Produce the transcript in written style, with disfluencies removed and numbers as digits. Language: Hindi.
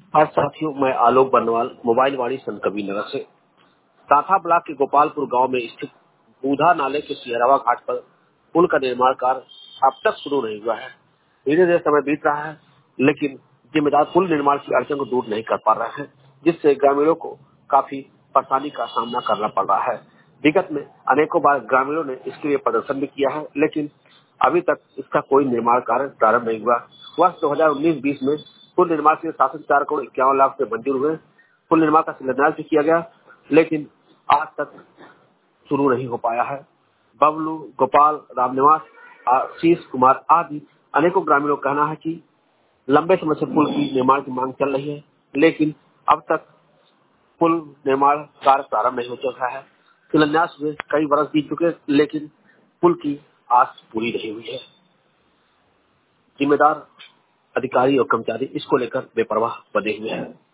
और साथियों, मैं आलोक बर्नवाल मोबाइल वाणी संत कबीर नगर से। साथा ब्लॉक के गोपालपुर गांव में स्थित बूधा नाले के सिहरवा घाट पर पुल का निर्माण कार्य अब तक शुरू नहीं हुआ है। धीरे धीरे समय बीत रहा है, लेकिन जिम्मेदार पुल निर्माण की अड़चन को दूर नहीं कर पा रहे हैं, जिससे ग्रामीणों को काफी परेशानी का सामना करना पड़ रहा है। विगत में अनेकों बार ग्रामीणों ने इसके लिए प्रदर्शन भी किया है, लेकिन अभी तक इसका कोई निर्माण कार्य प्रारंभ नहीं हुआ। वर्ष 2019-20 में पुल निर्माण के लिए 4,4,51,00,000 से मंजूर हुए। पुल निर्माण का शिलान्यास भी किया गया, लेकिन आज तक शुरू नहीं हो पाया है। बबलू, गोपाल, रामनिवास, आशीष कुमार आदि अनेकों ग्रामीणों का कहना है कि लंबे समय से पुल की निर्माण की मांग चल रही है, लेकिन अब तक पुल निर्माण कार्य प्रारंभ नहीं हो चुका है। शिलान्यास हुए कई वर्ष बीत चुके, लेकिन पुल की आस पूरी नहीं हुई है। जिम्मेदार अधिकारी और कर्मचारी इसको लेकर बेपरवाह बने हुए हैं।